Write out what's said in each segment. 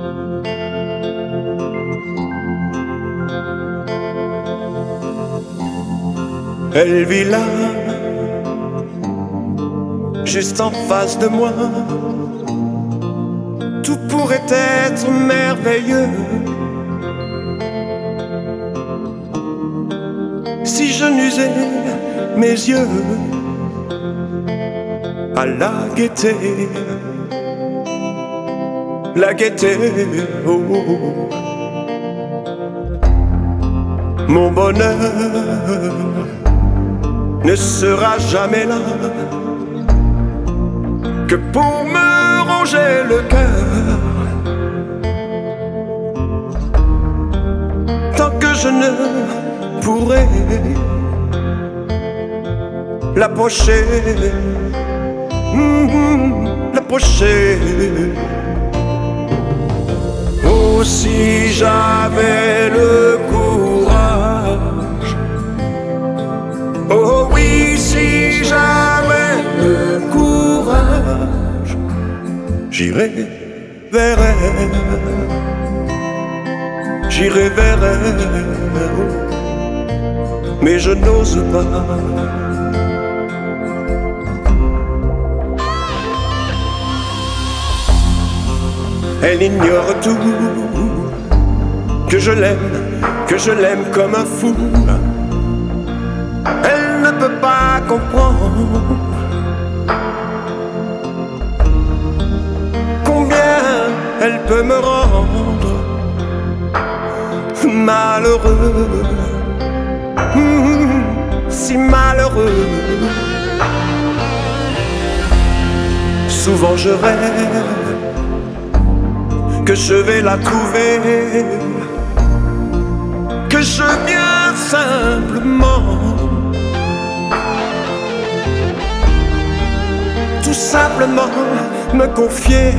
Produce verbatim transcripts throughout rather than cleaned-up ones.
Elle vit là, juste en face de moi. Tout pourrait être merveilleux si je n'usais mes yeux à la gaieté. La gaieté, oh, oh. Mon bonheur ne sera jamais là que pour me ronger le cœur. Tant que je ne pourrai l'approcher, mmh, l'approcher. Oh, si j'avais le courage, oh oui, si j'avais le courage, j'irai vers elle, j'irai vers elle, mais je n'ose pas. Elle ignore tout, que je l'aime, que je l'aime comme un fou. Elle ne peut pas comprendre combien elle peut me rendre malheureux, mmh, si malheureux. Souvent je rêve que je vais la trouver, que je viens simplement tout simplement me confier,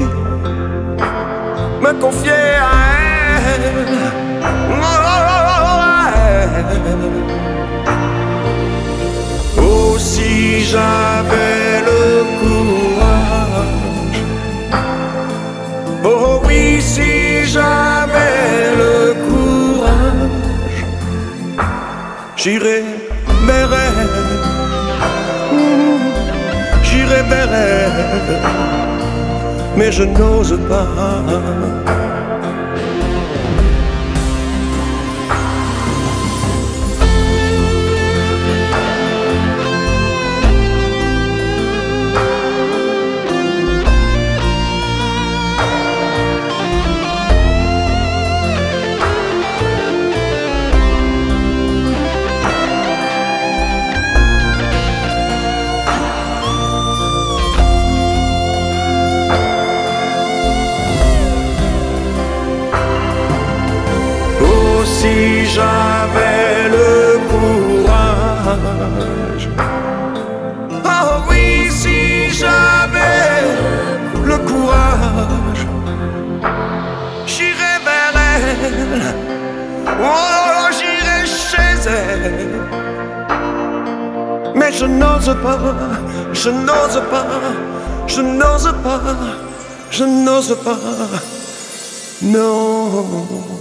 me confier à elle. Oh, si j'avais le courage, oh oui, si j'avais le courage, j'irais vers elle, mmh, j'irais vers elle, mais je n'ose pas. Si j'avais le courage, oh oui, si j'avais le courage, j'irais vers elle, oh, j'irais chez elle, mais je n'ose pas, je n'ose pas, je n'ose pas, je n'ose pas, non.